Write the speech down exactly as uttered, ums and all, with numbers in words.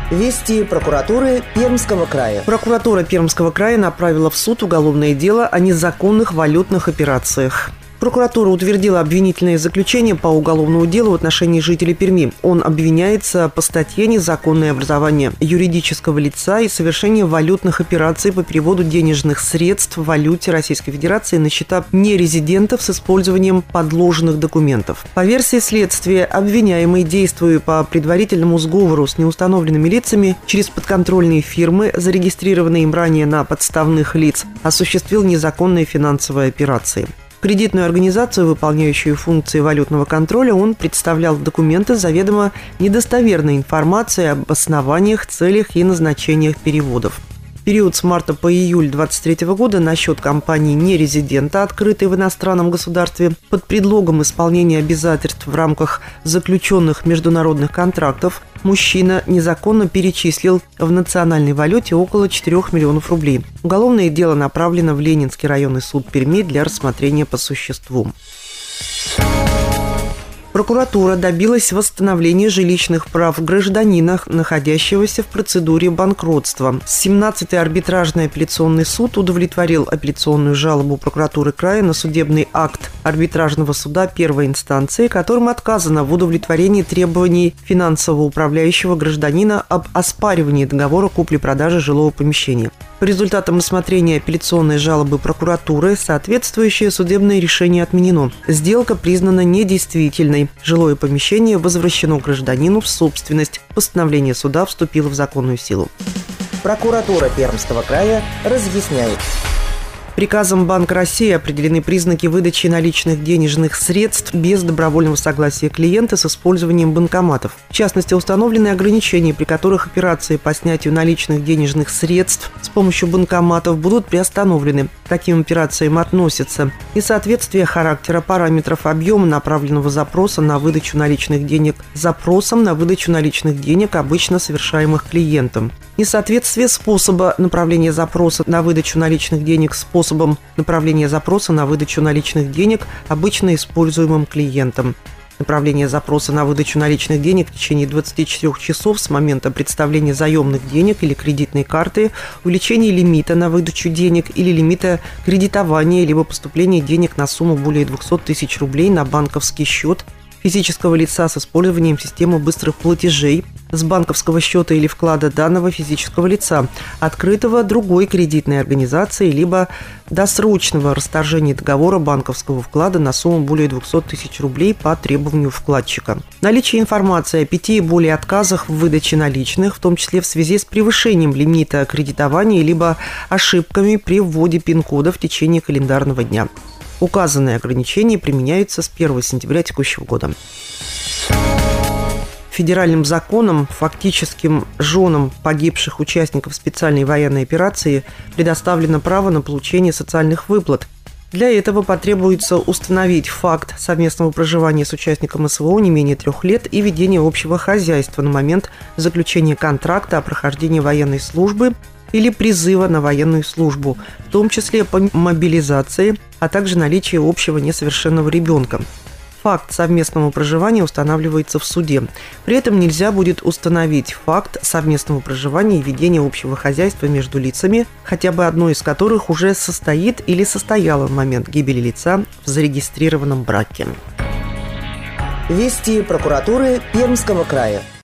Вести прокуратуры Пермского края. Прокуратура Пермского края направила в суд уголовное дело о незаконных валютных операциях. Прокуратура утвердила обвинительное заключение по уголовному делу в отношении жителей Перми. Он обвиняется по статье «Незаконное образование юридического лица и совершение валютных операций по переводу денежных средств в валюте Российской Федерации на счета нерезидентов с использованием подложенных документов». По версии следствия, обвиняемый, действуя по предварительному сговору с неустановленными лицами через подконтрольные фирмы, зарегистрированные им ранее на подставных лиц, осуществил незаконные финансовые операции. Кредитную организацию, выполняющую функции валютного контроля, он представлял документы с заведомо недостоверной информацией об основаниях, целях и назначениях переводов. В период с марта по июль две тысячи двадцать третьего года на счет компании нерезидента, открытой в иностранном государстве, под предлогом исполнения обязательств в рамках заключенных международных контрактов, мужчина незаконно перечислил в национальной валюте около четырёх миллионов рублей. Уголовное дело направлено в Ленинский районный суд Перми для рассмотрения по существу. Прокуратура добилась восстановления жилищных прав гражданина, находящегося в процедуре банкротства. семнадцатый арбитражный апелляционный суд удовлетворил апелляционную жалобу прокуратуры края на судебный акт арбитражного суда первой инстанции, которым отказано в удовлетворении требований финансового управляющего гражданина об оспаривании договора купли-продажи жилого помещения. По результатам рассмотрения апелляционной жалобы прокуратуры соответствующее судебное решение отменено. Сделка признана недействительной. Жилое помещение возвращено гражданину в собственность. Постановление суда вступило в законную силу. Прокуратура Пермского края разъясняет. Приказом Банка России определены признаки выдачи наличных денежных средств без добровольного согласия клиента с использованием банкоматов. В частности, установлены ограничения, при которых операции по снятию наличных денежных средств с помощью банкоматов будут приостановлены. К таким операциям относятся несоответствие характера, параметров, объема направленного запроса на выдачу наличных денег запросом на выдачу наличных денег, обычно совершаемых клиентом, несоответствие способа направления запроса на выдачу наличных денег способом способом направления запроса на выдачу наличных денег, обычно используемым клиентом. Направление запроса на выдачу наличных денег в течение двадцати четырёх часов с момента представления заемных денег или кредитной карты, увеличение лимита на выдачу денег или лимита кредитования, либо поступления денег на сумму более двухсот тысяч рублей на банковский счет физического лица с использованием системы быстрых платежей с банковского счета или вклада данного физического лица, открытого другой кредитной организацией, либо досрочного расторжения договора банковского вклада на сумму более двухсот тысяч рублей по требованию вкладчика. Наличие информации о пяти и более отказах в выдаче наличных, в том числе в связи с превышением лимита кредитования, либо ошибками при вводе пин-кода в течение календарного дня. Указанные ограничения применяются с первого сентября текущего года. Федеральным законом фактическим женам погибших участников специальной военной операции предоставлено право на получение социальных выплат. Для этого потребуется установить факт совместного проживания с участником СВО не менее трех лет и ведения общего хозяйства на момент заключения контракта о прохождении военной службы или призыва на военную службу, в том числе по мобилизации, а также наличие общего несовершенного ребенка. Факт совместного проживания устанавливается в суде. При этом нельзя будет установить факт совместного проживания и ведения общего хозяйства между лицами, хотя бы одно из которых уже состоит или состояло в момент гибели лица в зарегистрированном браке. Вести прокуратуры Пермского края.